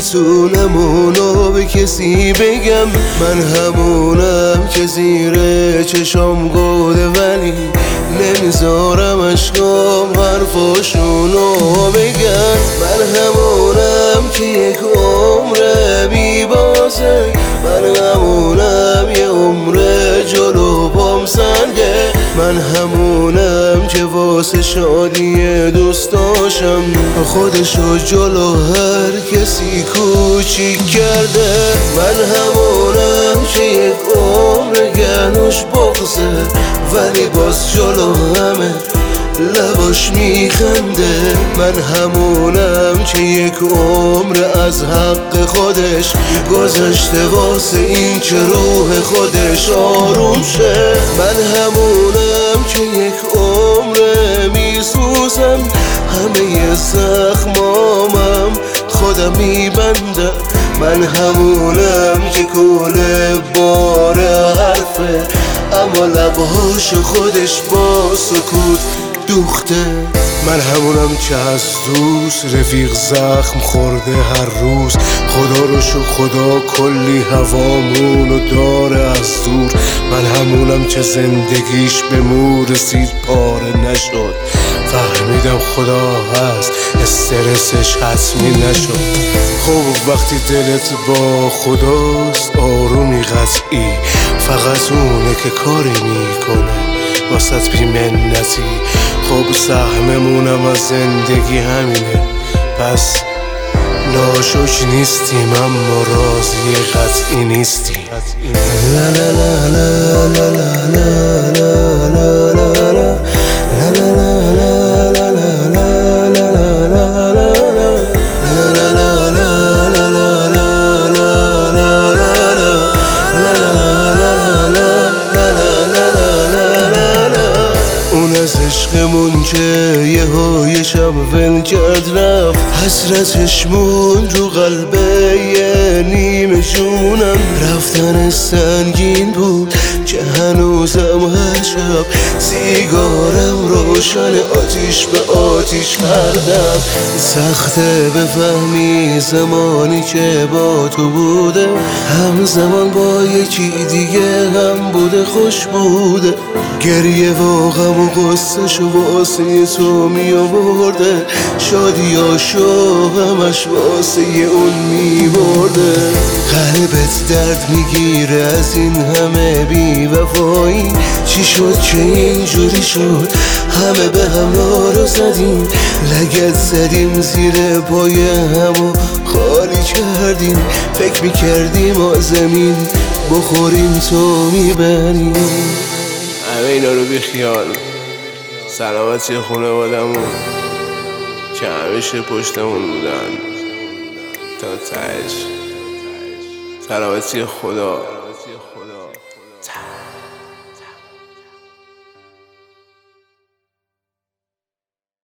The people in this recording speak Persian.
نمیتونم اونو به کسی بگم. من همونم که زیر چشام گوده، ولی نمیذارم عشقام حرفاشونو بگن. من همونم که یک عمره میبازه، من همونم یه عمره جلو پام سنگه. من همونم که واسه شادی دوستاشم خودشو جلو هر کسی کوچیک کرده. من همونم که یک عمر گنوش بغزه، ولی باز جلو همه لباش میخنده. من همونم که یک عمر از حق خودش گذاشته واسه این که روح خودش آروم شه. من همونم که یک عمر میسوزم، همه زخمامم خودم میبندم. من همونم که کل بار حرفه، اما لبهاش خودش با سکوت دوخته. من همونم که از دوست رفیق زخم خورده هر روز. خدا رو شو خدا کلی هوامونو داره از دور. من همونم که زندگیش به مو رسید پاره نشد. فهمیدم خدا هست استرسش حتمی نشد. خب وقتی دلت با خداست آرومی قطعی، فقط اونه که کاری میکنه واسط بی منتی. خب سهممونم از زندگی همینه، پس ناشک نیستیم اما راضی قطعی نیستیم. لا لا لا لا لا لا لا لا لا لا. عشقمون که یه های شب ول کرد رفت، حسرتش موند رو قلبه یه نیمه جونم. رفتن سنگین بود که هنوزم هر شب سیگارم روشن آتیش به آتیش کردم. سخته بفهمی زمانی که با تو بوده همزمان با یکی دیگه هم بوده خوش بوده. گریه و غم و قصه‌شو واسه تو می آورده، شادیاشو همش واسه اون می برده. قلبت درد میگیره از این همه بی وفایی. چی شد که اینجوری شد؟ همه به هم رو زدیم، لگد زدیم زیر پای همو خالی کردیم. فکر میکردیم آزمین بخوریم تو میبریم. همه اینا رو بیخیال. سلامتی خانوادمون که همیشه پشتمون بودن تا تهش. سلامتی خدا.